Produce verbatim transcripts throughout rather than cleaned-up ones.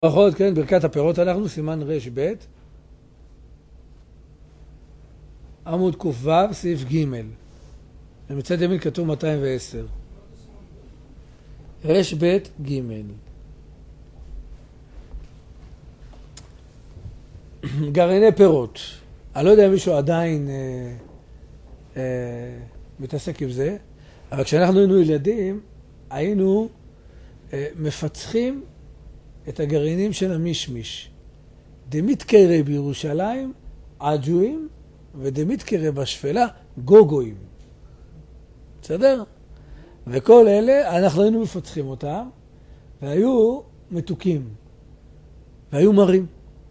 ברכות, כן, ברכת הפירות אנחנו, סימן רש ב' עמוד ק"ו, סעיף ג' ומצד ימין כתוב מאתיים ועשר. רש ב' ג' גרעיני פירות. אני לא יודע אם מישהו עדיין אה, אה, מתעסק עם זה, אבל כשאנחנו היינו ילדים, היינו אה, מפצחים את הגרעינים של המשמיש. דמיתקרא בירושלים, עג'ויים, ודמיתקרא בשפלה, גוגויים. בסדר? וכל אלה, אנחנו היינו מפצחים אותם, והיו מתוקים, והיו מרים.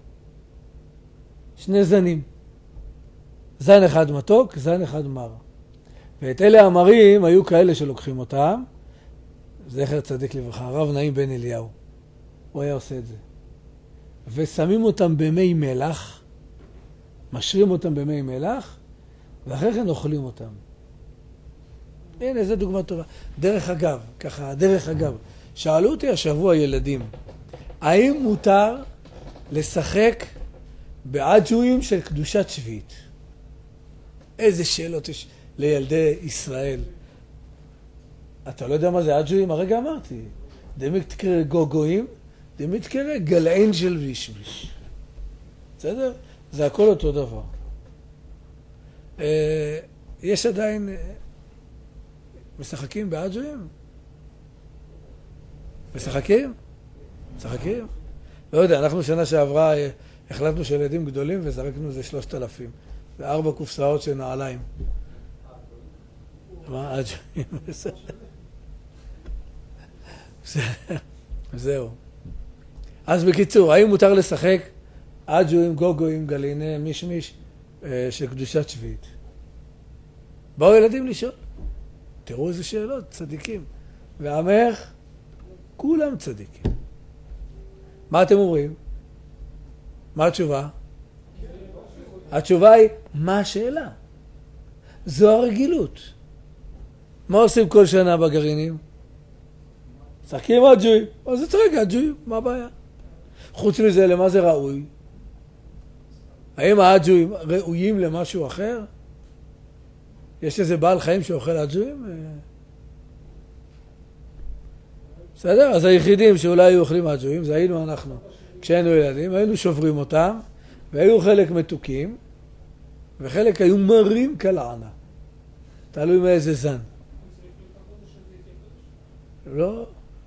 שני זנים. זן אחד מתוק, זן אחד מר. ואת אלה המרים היו כאלה שלוקחים אותם, זכר צדיק לברכה, הרב נעים בן אליהו. הוא היה עושה את זה. ושמים אותם במי מלח, משרים אותם במי מלח, ואחרי כן אוכלים אותם. הנה, זו דוגמה טובה. דרך אגב, ככה, דרך אגב, שאלו אותי השבוע ילדים, האם מותר לשחק בעג'ויים של קדושת שביעית? איזה שאלות יש לילדי ישראל. אתה לא יודע מה זה עג'ויים? הרגע אמרתי. דמיתקרא גוגויים, דמיתקרא גלעין של וישמיש. בסדר? זה הכל אותו דבר. יש עדיין משחקים בעג'ויים? משחקים? משחקים? לא יודע, אנחנו שנה שעברה החלטנו שילדים גדולים וזרקנו איזה שלושת אלפים. זה ארבע קופסאות של נעליים. מה? עג'ויים? זהו. אז בקיצור, האם מותר לשחק עג'ויים, גוגויים, גליני, מישמיש של קדושת שביעית? באו ילדים לשאול. תראו איזה שאלות, צדיקים. ועמך, כולם צדיקים. מה אתם אומרים? מה התשובה? התשובה היא, מה השאלה? זו הרגילות. מה עושים כל שנה בגרעינים? שחקים עג'ויים. אז זה צריך עג'ויים, מה הבעיה? חוץ מזה, למה זה ראוי? האם העג'ויים ראויים למשהו אחר? יש איזה בעל חיים שאוכל עג'ויים? בסדר? אז היחידים שאולי היו אוכלים עג'ויים, זה היינו אנחנו. כשהיינו ילדים, היינו שוברים אותם, והיו חלק מתוקים, וחלק היו מרים כלענה. תלוי מאיזה זן. לא?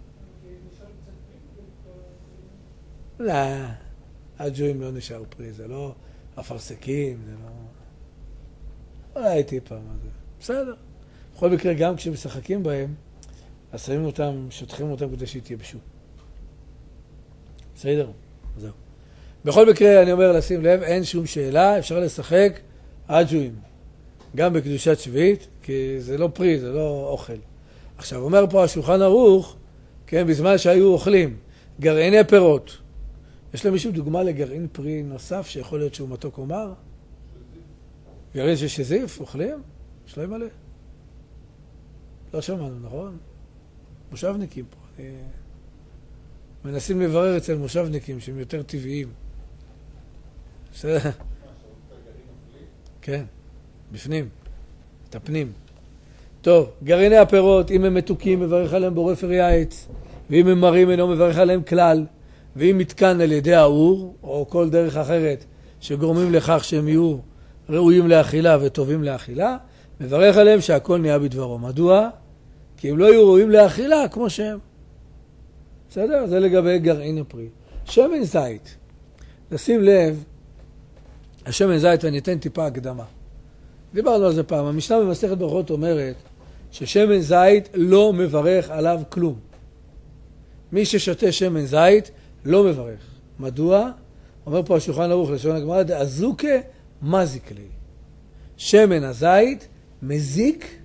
לא, עג'ויים לא נשאר פרי, זה לא אפרסקים, זה לא... אולי הייתי פעם על זה. בסדר. בכל מקרה, גם כשמשחקים בהם, אז שמים אותם, שוטחים אותם כדי שיתייבשו. בסדר? זהו. בכל מקרה, אני אומר לשים לב, אין שום שאלה, אפשר לשחק עג'ויים. גם בקדושת שביעית, כי זה לא פרי, זה לא אוכל. עכשיו, אומר פה השולחן ערוך, כן, בזמן שהיו אוכלים גרעיני פירות. יש למישהו דוגמה לגרעין פרי נוסף שיכול להיות שהוא מתוק או מר? גרעין של שזיף, אוכלים? יש להם מלא. לא שמענו, נכון? מושבניקים פה. אני... מנסים לברר אצל מושבניקים שהם יותר טבעיים. בסדר? כן, בפנים. את הפנים. טוב, גרעיני הפירות, אם הם מתוקים, מברך עליהם בורא יעץ, ואם הם מרים, אינו מברך עליהם כלל, ואם מתקן על ידי האור, או כל דרך אחרת, שגורמים לכך שהם יהיו ראויים לאכילה וטובים לאכילה, מברך עליהם שהכל נהיה בדברו. מדוע? כי הם לא יהיו ראויים לאכילה כמו שהם. בסדר? זה לגבי גרעין הפרי. שמן זית. לשים לב, השמן זית, אני אתן טיפה הקדמה. דיברנו על זה פעם. המשנה במסכת ברכות אומרת ששמן זית לא מברך עליו כלום. מי ששותה שמן זית לא מברך. מדוע? אומר פה השולחן ערוך לשון הגמרא, דאזוקה מזיק לי. שמן הזית מזיק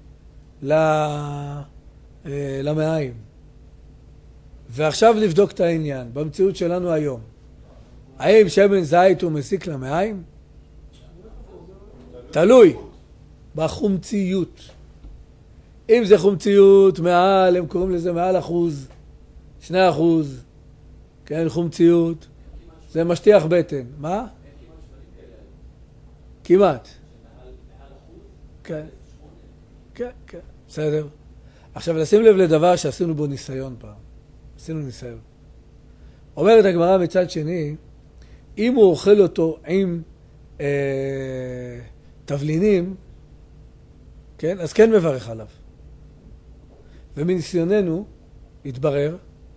למעיים. ועכשיו נבדוק את העניין, במציאות שלנו היום. האם שמן זית הוא מזיק למעיים? תלוי בחומציות. אם זה חומציות מעל, הם קוראים לזה מעל אחוז, שני אחוז, כן, חומציות, זה משטיח בטן. מה? כמעט. כן, כן, כן, בסדר. עכשיו, לשים לב לדבר שעשינו בו ניסיון פעם. עשינו ניסיון. אומרת הגמרא מצד שני, אם הוא אוכל אותו עם אה, תבלינים, כן, אז כן מברך עליו. ומניסיוננו התברר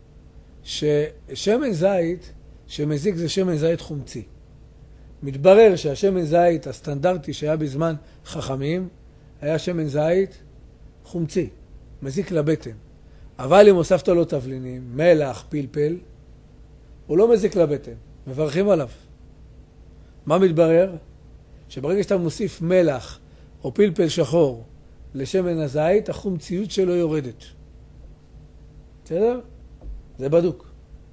ששמן זית שמזיק זה שמן זית חומצי. מתברר שהשמן זית הסטנדרטי שהיה בזמן חכמים היה שמן זית חומצי, מזיק לבטן. אבל אם הוספת לו תבלינים, מלח, פלפל, הוא לא מזיק לבטן, מברכים עליו. מה מתברר? שברגע שאתה מוסיף מלח או פלפל שחור לשמן הזית, החומציות שלו יורדת. בסדר? זה בדוק.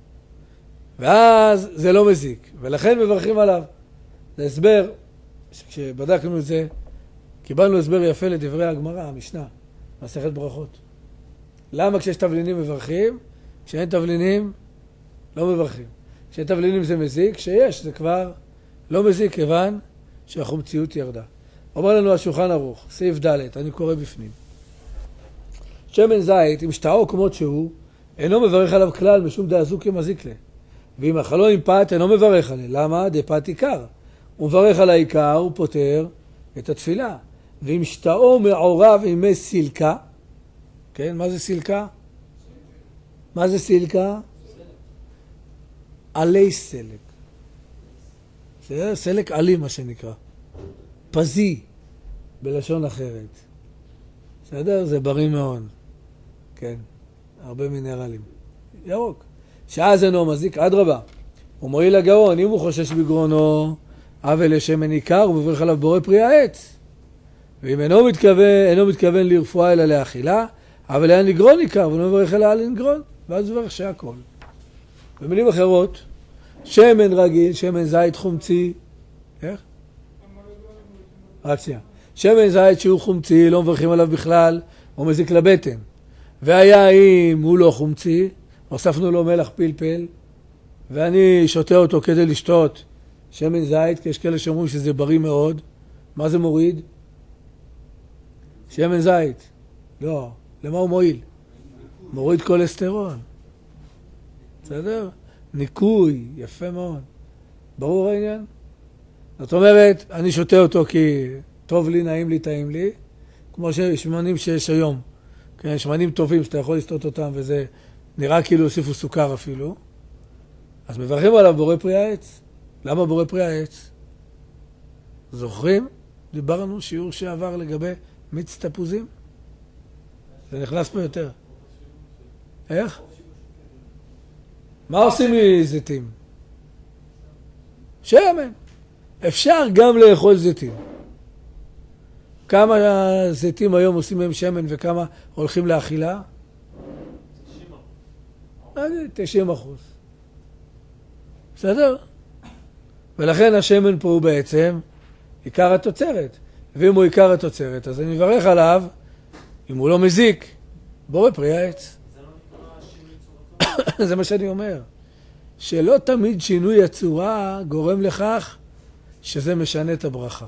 ואז זה לא מזיק, ולכן מברכים עליו. זה הסבר, כשבדקנו את זה, קיבלנו הסבר יפה לדברי הגמרא, המשנה, מסכת ברכות. למה כשיש תבלינים מברכים? כשאין תבלינים לא מברכים. כשאין תבלינים זה מזיק, כשיש זה כבר לא מזיק, כיוון שהחומציות ירדה. אומר לנו השולחן ערוך, סעיף ד', אני קורא בפנים. שמן זית, אם שטעו כמות שהוא, אינו מברך עליו כלל משום דאזוק כמזיק לה. ואם אכלו עם פת, אינו מברך עליה. למה? דפת עיקר. הוא מברך על העיקר, הוא פותר את התפילה. ואם שטעו מעורב עם מי סילקה, כן, מה זה סילקה? מה זה סילקה? עלי סלק. זה סלק עלי מה שנקרא. פזי, בלשון אחרת. בסדר? זה בריא מאוד. כן, הרבה מינרלים. ירוק. שאז אינו מזיק, עד רבה. הוא מועיל לגאון, אם הוא חושש בגרונו, אבל לשמן עיקר, הוא מברך עליו בורא פרי העץ. ואם אינו מתכוון, אינו מתכוון לרפואה אלא לאכילה, אבל אין לגרון עיקר, ולא מברך אלא על לגרון, ואז הוא מברך שהכל. במילים אחרות, שמן רגיל, שמן זית חומצי, איך? רק שנייה. שמן זית שהוא חומצי, לא מברכים עליו בכלל, הוא מזיק לבטן. והיה אם הוא לא חומצי, הוספנו לו מלח פלפל, ואני שותה אותו כדי לשתות שמן זית, כי יש כאלה שאומרים שזה בריא מאוד. מה זה מוריד? שמן זית. לא. למה הוא מועיל? מוריד כולסטרול. בסדר? ניקוי, יפה מאוד. ברור העניין? זאת אומרת, אני שותה אותו כי טוב לי, נעים לי, טעים לי, כמו שמנים שיש היום. כן, שמנים טובים שאתה יכול לשתות אותם, וזה נראה כאילו הוסיפו סוכר אפילו. אז מברכים עליו בורא פרי העץ. למה בורא פרי העץ? זוכרים? דיברנו שיעור שעבר לגבי מיץ תפוזים? זה נכנס פה יותר. איך? מה עושים מזיתים? שמן. אפשר גם לאכול זיתים. כמה זיתים היום עושים מהם שמן וכמה הולכים לאכילה? תשעים אחוז. בסדר? ולכן השמן פה הוא בעצם עיקר התוצרת. ואם הוא עיקר התוצרת, אז אני מברך עליו, אם הוא לא מזיק, בורא פרי העץ. זה לא נקרא שינוי צורתו? זה מה שאני אומר. שלא תמיד שינוי הצורה גורם לכך שזה משנה את הברכה.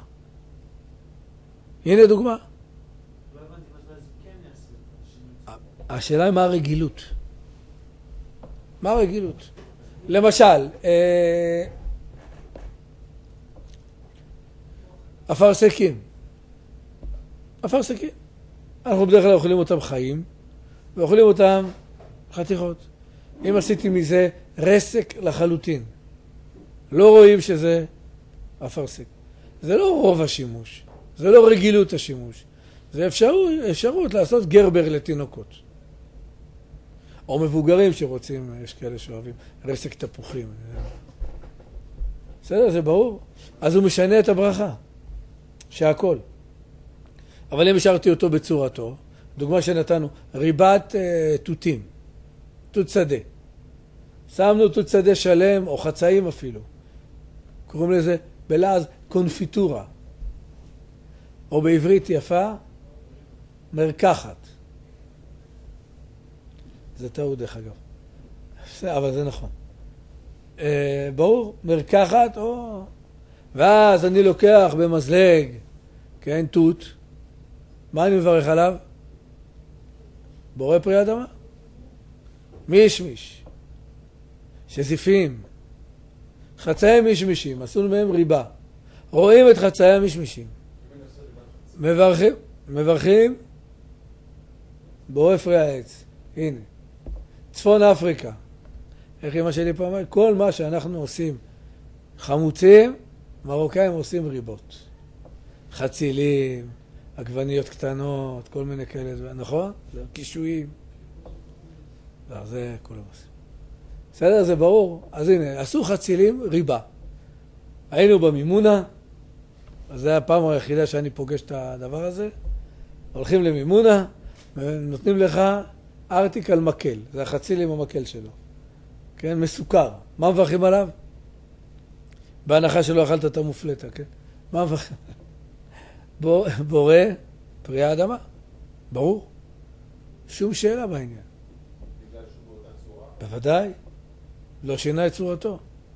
הנה דוגמה. לא הבנתי מה זה כן יעשה. השאלה היא מה הרגילות. מה הרגילות? למשל, אה, אפרסקים. אפרסקים. אנחנו בדרך כלל אוכלים אותם חיים, ואוכלים אותם חתיכות. אם עשיתי מזה רסק לחלוטין, לא רואים שזה אפרסק. זה לא רוב השימוש, זה לא רגילות השימוש. זה אפשרות, אפשרות לעשות גרבר לתינוקות. או מבוגרים שרוצים, יש כאלה שאוהבים, רסק תפוחים. בסדר, זה ברור. אז הוא משנה את הברכה, שהכל. אבל אם השארתי אותו בצורתו, דוגמה שנתנו, ריבת אה, תותים, תות שדה. שמנו תות שדה שלם, או חצאים אפילו. קוראים לזה בלעז קונפיטורה. או בעברית יפה, מרקחת. זה טעות דרך אגב. אבל זה נכון. אה, ברור, מרקחת או... ואז אני לוקח במזלג, כן, תות. מה אני מברך עליו? בורא פרי אדמה. מישמיש. שזיפים. חצאי מישמישים, עשו מהם ריבה. רואים את חצאי המישמישים. מברכים, מברכים. בורא פרי העץ. הנה. צפון אפריקה. איך אמא שלי פעם אומרת? כל מה שאנחנו עושים חמוצים, מרוקאים עושים ריבות. חצילים, עגבניות קטנות, כל מיני כאלה, נכון? זה קישואים. לא, זה כולם עושים. בסדר, זה ברור. אז הנה, עשו חצילים, ריבה. היינו במימונה, אז זה הפעם היחידה שאני פוגש את הדבר הזה. הולכים למימונה, ונותנים לך ארטיק על מקל. זה החציל עם המקל שלו. כן, מסוכר. מה מברכים עליו? בהנחה שלא אכלת את המופלטה, כן? מה מברכים? בור, בורא פרי האדמה. ברור. שום שאלה בעניין. בגלל שהוא באותה צורה? בוודאי. לא שינה את צורתו.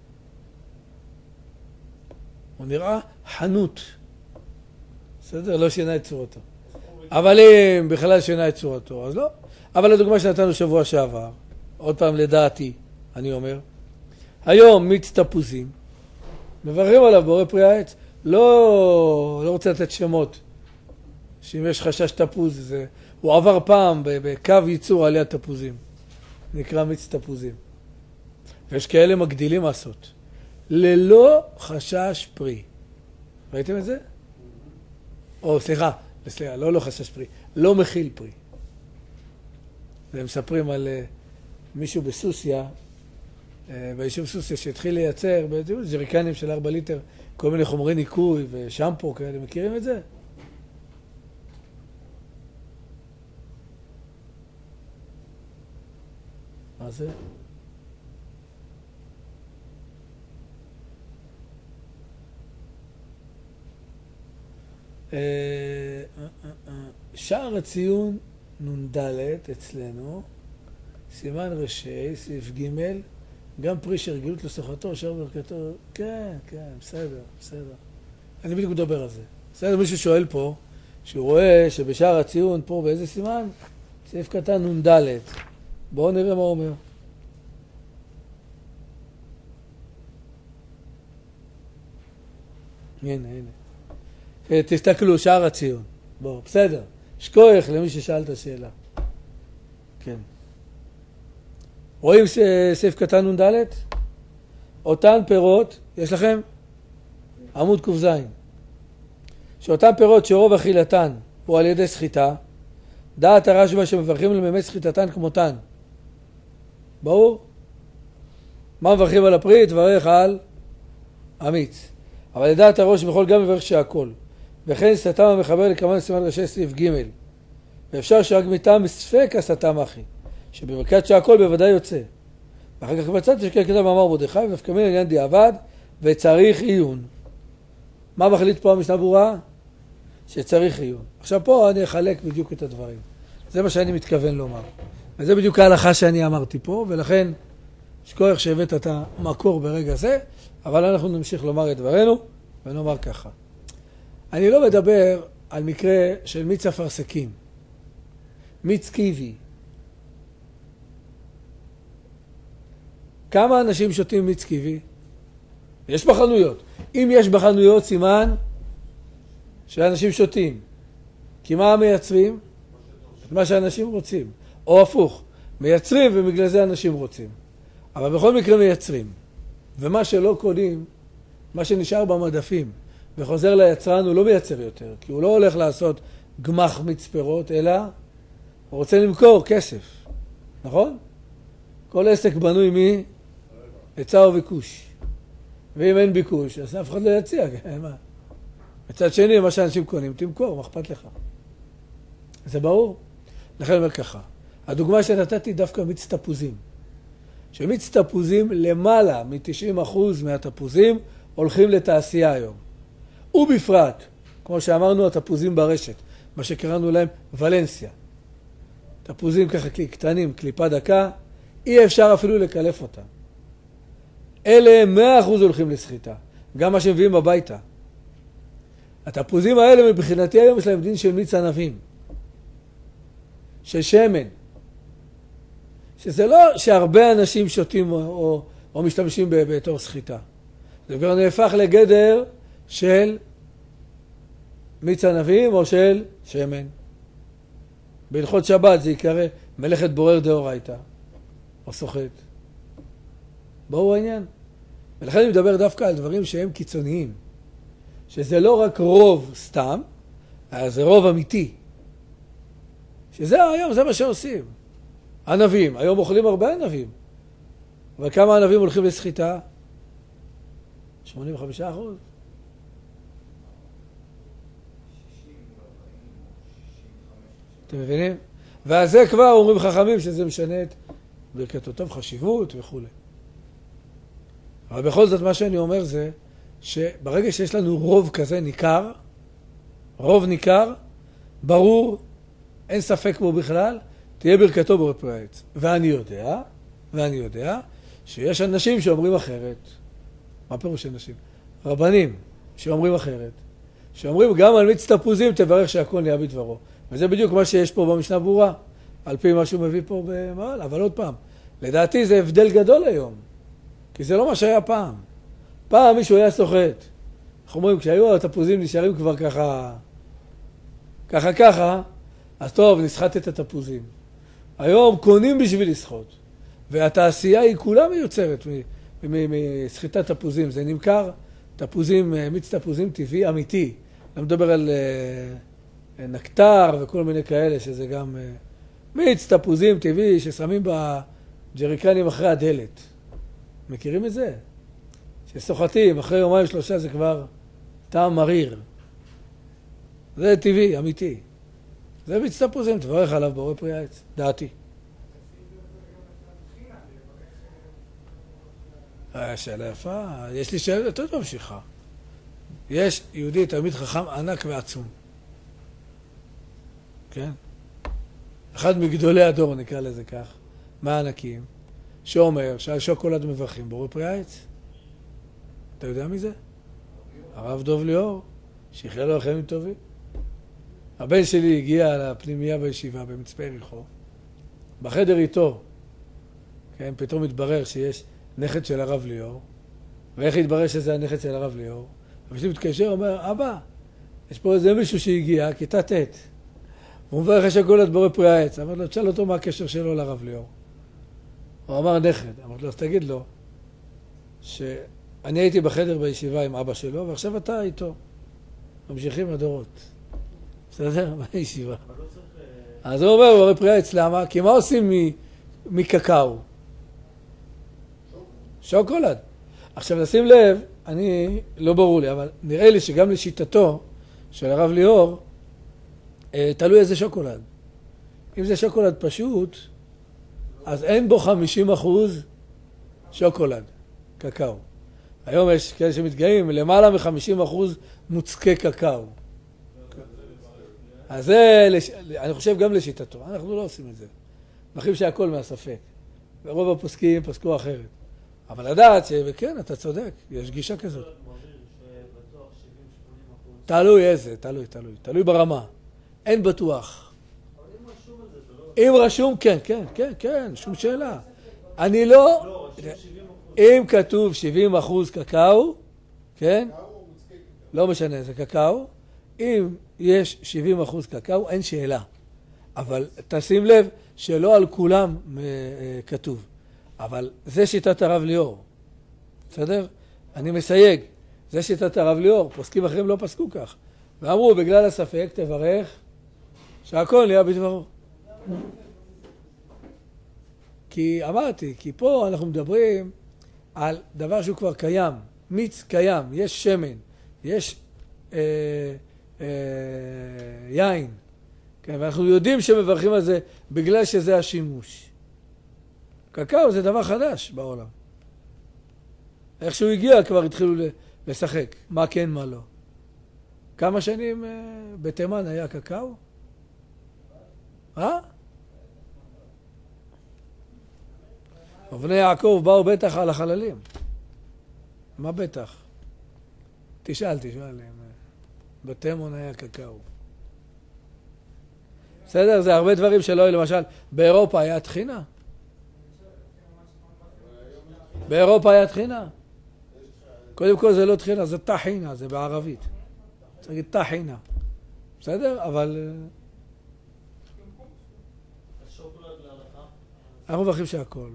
הוא נראה חנות. בסדר? לא שינה את צורתו. אבל אם בכלל שינה את צורתו, אז לא. אבל לדוגמה שנתנו שבוע שעבר, עוד פעם לדעתי, אני אומר, היום מיץ תפוזים, מברכים עליו בורא פרי העץ, לא, לא רוצה לתת שמות, שאם יש חשש תפוז, זה, הוא עבר פעם בקו ייצור עליית תפוזים, נקרא מיץ תפוזים. ויש כאלה מגדילים לעשות, ללא חשש פרי. ראיתם את זה? או סליחה, סליחה, לא לא חשש פרי, לא מכיל פרי. והם מספרים על uh, מישהו בסוסיה, uh, ביישוב סוסיה שהתחיל לייצר בג'ריקנים של ארבע ליטר, כל מיני חומרי ניקוי ושמפו כאלה, מכירים את זה? מה זה? שער הציון נ"ד אצלנו, סימן רשי, סעיף ג', גם פרי שרגילות לסוחתו, שער ברכתו, כן, כן, בסדר, בסדר. אני בדיוק מדבר על זה. בסדר, מישהו שואל פה, שהוא רואה שבשער הציון, פה באיזה סימן? סעיף קטן נ"ד. בואו נראה מה הוא אומר. הנה, הנה. תסתכלו, שער הציון. בואו, בסדר. שכוח למי ששאל את השאלה. כן. רואים סעיף קטן נ"ד? אותן פירות, יש לכם? עמוד ק"ז. שאותן פירות שרוב אכילתן הוא על ידי סחיטה, דעת הרשב"א שמברכים לממש סחיטתן כמותן. ברור? מה מברכים על הפרי? תברך על המיץ. אבל לדעת הראש בכל גם מברך שהכל. וכן סתם המחבר לכמה סימן ראשי סעיף ג' ואפשר שרק מטעם מספק הסתם אחי, שבברכת שהכל בוודאי יוצא. ואחר כך מצאתי שכן כתב מאמר מרדכי ונפקא מינה עניין דיעבד וצריך עיון. מה מחליט פה המשנה ברורה? שצריך עיון. עכשיו פה אני אחלק בדיוק את הדברים. זה מה שאני מתכוון לומר. וזה בדיוק ההלכה שאני אמרתי פה, ולכן שכוח שהבאת את המקור ברגע זה, אבל אנחנו נמשיך לומר את דברנו, ונאמר ככה. אני לא מדבר על מקרה של מיץ אפרסקים, מיץ קיבי. כמה אנשים שותים מיץ קיבי? יש בחנויות. אם יש בחנויות סימן שאנשים שותים. כי מה מייצרים? את מה שאנשים רוצים. או הפוך, מייצרים ובגלל זה אנשים רוצים. אבל בכל מקרה מייצרים. ומה שלא קונים, מה שנשאר במדפים, וחוזר ליצרן הוא לא מייצר יותר, כי הוא לא הולך לעשות גמח מיץ פירות, אלא הוא רוצה למכור כסף. נכון? כל עסק בנוי מי? היצע וביקוש. ואם אין ביקוש, אז אף אחד לא יציע. מה? מצד שני, מה שאנשים קונים, תמכור, מה אכפת לך? זה ברור? לכן אומר ככה. הדוגמה שנתתי דווקא מיץ תפוזים. שמיץ תפוזים, למעלה מ-תשעים אחוז מהתפוזים הולכים לתעשייה היום. ובפרט, כמו שאמרנו, התפוזים ברשת, מה שקראנו להם ולנסיה. תפוזים ככה קטנים, קליפה דקה, אי אפשר אפילו לקלף אותם. אלה מאה אחוז הולכים לסחיטה. גם מה שמביאים הביתה. התפוזים האלה מבחינתי היום יש להם דין של מיץ ענבים. של שמן. שזה לא שהרבה אנשים שותים או, או, או משתמשים בתור סחיטה. זה כבר נהפך לגדר של מיץ ענבים או של שמן. בהלכות שבת זה יקרא מלאכת בורר דאורייתא או סוחט. ברור העניין. ולכן אני מדבר דווקא על דברים שהם קיצוניים. שזה לא רק רוב סתם, אלא זה רוב אמיתי. שזה היום, זה מה שעושים. ענבים, היום אוכלים הרבה ענבים. אבל כמה ענבים הולכים לסחיטה? שמונים וחמישה אחוז. אתם מבינים? ועל זה כבר אומרים חכמים שזה משנה את ברכתותיו חשיבות וכו'. אבל בכל זאת מה שאני אומר זה שברגע שיש לנו רוב כזה ניכר, רוב ניכר, ברור, אין ספק בו בכלל, תהיה ברכתו בורא פרי העץ. ואני יודע, ואני יודע, שיש אנשים שאומרים אחרת. מה פירוש אנשים? רבנים שאומרים אחרת. שאומרים גם על מיץ תפוזים תברך שהכל נהיה בדברו. וזה בדיוק מה שיש פה במשנה ברורה, על פי מה שהוא מביא פה במעל. אבל עוד פעם, לדעתי זה הבדל גדול היום. כי זה לא מה שהיה פעם. פעם מישהו היה סוחט. אנחנו אומרים, כשהיו התפוזים נשארים כבר ככה, ככה ככה, אז טוב, נסחט את התפוזים. היום קונים בשביל לסחוט. והתעשייה היא כולה מיוצרת מסחיטת תפוזים. זה נמכר תפוזים, מיץ תפוזים טבעי אמיתי. אני מדבר על נקטר וכל מיני כאלה, שזה גם מיץ תפוזים טבעי ששמים בג'ריקנים אחרי הדלת. מכירים את זה? שסוחטים, אחרי יומיים שלושה זה כבר טעם מריר. זה טבעי, אמיתי. זה מיץ תפוזים, תברך עליו בורא פרי העץ, דעתי. שאלה יפה, יש לי שאלה יותר טוב שלך. יש יהודי תלמיד חכם ענק ועצום. כן? אחד מגדולי הדור, נקרא לזה כך, מהענקים, שאומר שעל שוקולד מברכים בורא פרי העץ. אתה יודע מי זה? הרב דוב ליאור, שיחיה לו החיים טובים. הבן שלי הגיע לפנימייה בישיבה במצפה יריחו, בחדר איתו, כן, פתאום התברר שיש נכד של הרב ליאור, ואיך התברר שזה הנכד של הרב ליאור? ושלי מתקשר, אומר, אבא, יש פה איזה מישהו שהגיע, כיתה ט', הוא מברך שוקולד בורא פרי העץ. אמרתי לו, תשאל אותו מה הקשר שלו לרב ליאור. הוא אמר נכד. אמרתי לו, אז תגיד לו, שאני הייתי בחדר בישיבה עם אבא שלו, ועכשיו אתה איתו. ממשיכים לדורות. בסדר? מה הישיבה? אז הוא אומר, בורא פרי העץ, למה? כי מה עושים מקקאו? שוקולד. עכשיו, לשים לב, אני, לא ברור לי, אבל נראה לי שגם לשיטתו של הרב ליאור, תלוי איזה שוקולד. אם זה שוקולד פשוט, אז אין בו חמישים אחוז שוקולד, קקאו. היום יש כאלה שמתגאים, למעלה מ-חמישים אחוז מוצקי קקאו. אז זה, אני חושב גם לשיטתו, אנחנו לא עושים את זה. אנחנו שהכל מהספק. ורוב הפוסקים פסקו אחרת. אבל לדעת שכן, אתה צודק, יש גישה כזאת. תלוי איזה, תלוי, תלוי, תלוי ברמה. אין בטוח. אם רשום, כן, כן, כן, כן, שום שאלה. אני לא, אם כתוב שבעים אחוז קקאו, כן, לא משנה, זה קקאו. אם יש שבעים אחוז קקאו, אין שאלה. אבל תשים לב שלא על כולם כתוב. אבל זה שיטת הרב ליאור. בסדר? אני מסייג. זה שיטת הרב ליאור. פוסקים אחרים לא פסקו כך. ואמרו, בגלל הספק תברך שהכל נהיה בדברו. כי אמרתי, כי פה אנחנו מדברים על דבר שהוא כבר קיים. מיץ קיים, יש שמן, יש אה, אה, יין. כן, ואנחנו יודעים שמברכים על זה בגלל שזה השימוש. קקאו זה דבר חדש בעולם. איך שהוא הגיע כבר התחילו לשחק. מה כן, מה לא. כמה שנים אה, בתימן היה קקאו? אה? ובני יעקב באו בטח על החללים. מה בטח? תשאל, תשאל. בתימון היה קקאו. בסדר? זה הרבה דברים שלא היו, למשל, באירופה היה תחינה. באירופה היה תחינה. קודם כל זה לא תחינה, זה תחינה, זה בערבית. צריך להגיד תחינה. בסדר? אבל... השוקולד להלכה? אנחנו מברכים שהכל.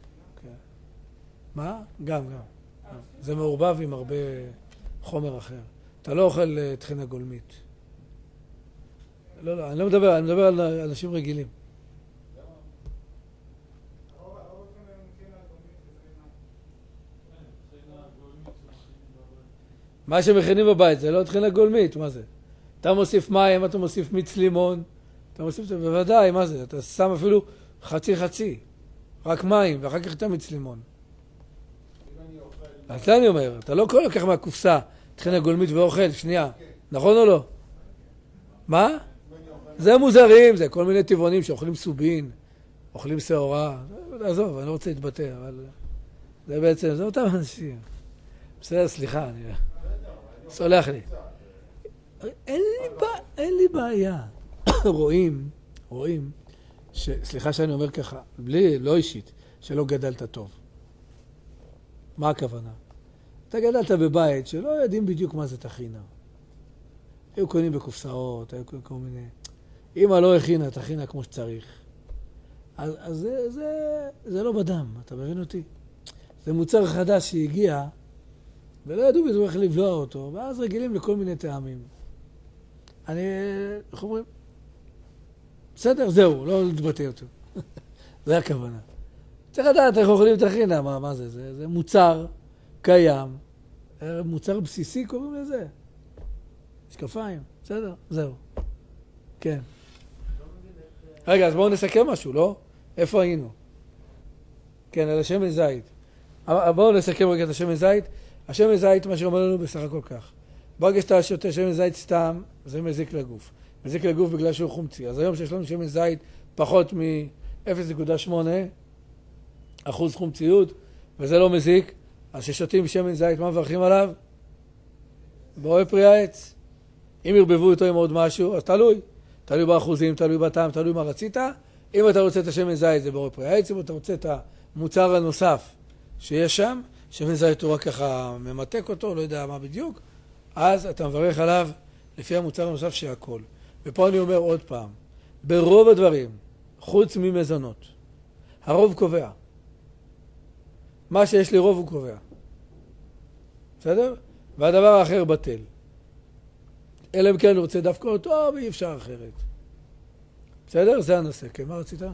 מה? גם, גם. זה מעורבב עם הרבה חומר אחר. אתה לא אוכל תחינה גולמית. לא, לא, אני לא מדבר, אני מדבר על אנשים רגילים. מה שמכינים בבית זה לא תחינה גולמית, מה זה? אתה מוסיף מים, אתה מוסיף מיץ לימון, אתה מוסיף, בוודאי, מה זה? אתה שם אפילו חצי חצי, רק מים, ואחר כך אתה מיץ לימון. אז זה אני אומר, אתה לא כל כך מהקופסה, תחינה גולמית ואוכל, שנייה, נכון או לא? מה? זה מוזרים, זה כל מיני טבעונים שאוכלים סובין, אוכלים שעורה, עזוב, אני לא רוצה להתבטא, אבל זה בעצם, זה אותם אנשים. בסדר, סליחה, אני... סולח לי. אין לי, בע... אין לי בעיה. רואים, רואים, ש... סליחה שאני אומר ככה, בלי, לא אישית, שלא גדלת טוב. מה הכוונה? אתה גדלת בבית שלא יודעים בדיוק מה זה תחינה. היו קונים בקופסאות, היו קונים כל מיני... אמא לא הכינה, תחינה כמו שצריך. אז, אז זה, זה, זה לא בדם, אתה מבין אותי? זה מוצר חדש שהגיע, ולא ידעו בזה איך לבלוע אותו, ואז רגילים לכל מיני טעמים. אני, איך אומרים? בסדר, זהו, לא להתבטא יותר. זה הכוונה. צריך לדעת איך אוכלים תחינה, מה, מה זה? זה? זה מוצר קיים, מוצר בסיסי קוראים לזה. משקפיים, בסדר, זהו. כן. רגע, אז בואו נסכם משהו, לא? איפה היינו? כן, על השמן זית. בואו נסכם רגע את השמן זית. השמן זית, מה שאומר לנו בסך הכל כך. ברגע שאתה שותה שמן זית סתם, זה מזיק לגוף. מזיק לגוף בגלל שהוא חומצי. אז היום שיש לנו שמן זית פחות מ-אפס נקודה שמונה אחוז חומציות, וזה לא מזיק, אז ששותים שמן זית, מה מברכים עליו? בורא פרי העץ. אם ירבבו אותו עם עוד משהו, אז תלוי. תלוי באחוזים, תלוי בטעם, תלוי מה רצית. אם אתה רוצה את השמן זית, זה בורא פרי העץ. אם אתה רוצה את המוצר הנוסף שיש שם, שמן זית הוא רק ככה ממתק אותו, לא יודע מה בדיוק, אז אתה מברך עליו לפי המוצר הנוסף שהכל. ופה אני אומר עוד פעם, ברוב הדברים, חוץ ממזונות, הרוב קובע. מה שיש לי רוב הוא קובע. בסדר? והדבר האחר בטל. אלא אם כן אני רוצה דווקא אותו, ואי אפשר אחרת. בסדר? זה הנושא. כן, מה רצית?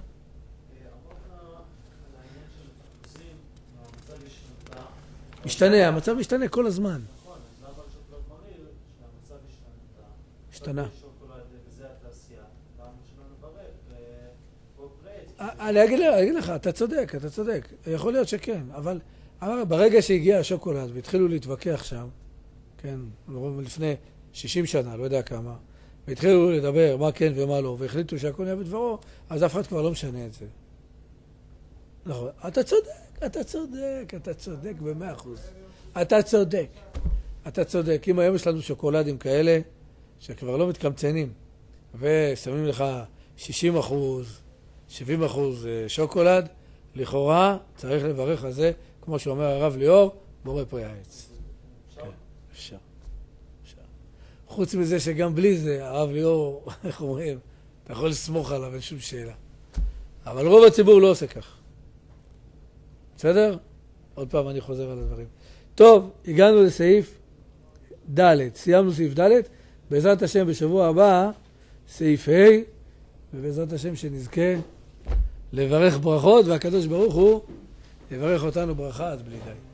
משתנה, המצב משתנה כל הזמן. נכון, אז למה שוקולד מריר, שהמצב השתנתה. השתנה. שוקולד וזה התעשייה, למה שלא נברך, אני אגיד לך, אתה צודק, אתה צודק. יכול להיות שכן, אבל ברגע שהגיע השוקולד והתחילו להתווכח שם, כן, לפני שישים שנה, לא יודע כמה, והתחילו לדבר מה כן ומה לא, והחליטו שהכל נהיה בדברו, אז אף אחד כבר לא משנה את זה. נכון, אתה צודק, אתה צודק, אתה צודק במאה אחוז. אתה צודק, אתה צודק. אם היום יש לנו שוקולדים כאלה, שכבר לא מתקמצנים, ושמים לך שישים אחוז, שבעים אחוז שוקולד, לכאורה צריך לברך על זה, כמו שאומר הרב ליאור, בורא פרי העץ. אפשר? אפשר. חוץ מזה שגם בלי זה, הרב ליאור, איך אומרים, אתה יכול לסמוך עליו, אין שום שאלה. אבל רוב הציבור לא עושה כך. בסדר? עוד פעם אני חוזר על הדברים. טוב, הגענו לסעיף ד', סיימנו סעיף ד', בעזרת השם בשבוע הבא, סעיף ה', ובעזרת השם שנזכה לברך ברכות, והקדוש ברוך הוא יברך אותנו ברכה עד בלי די.